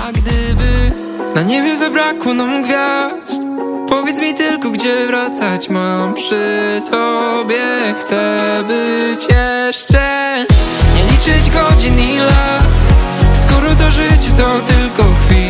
A gdyby na niebie zabrakło nam gwiazd, powiedz mi tylko, gdzie wracać mam przy tobie. Chcę być jeszcze, nie liczyć godzin i lat, skoro to życie to tylko chwila.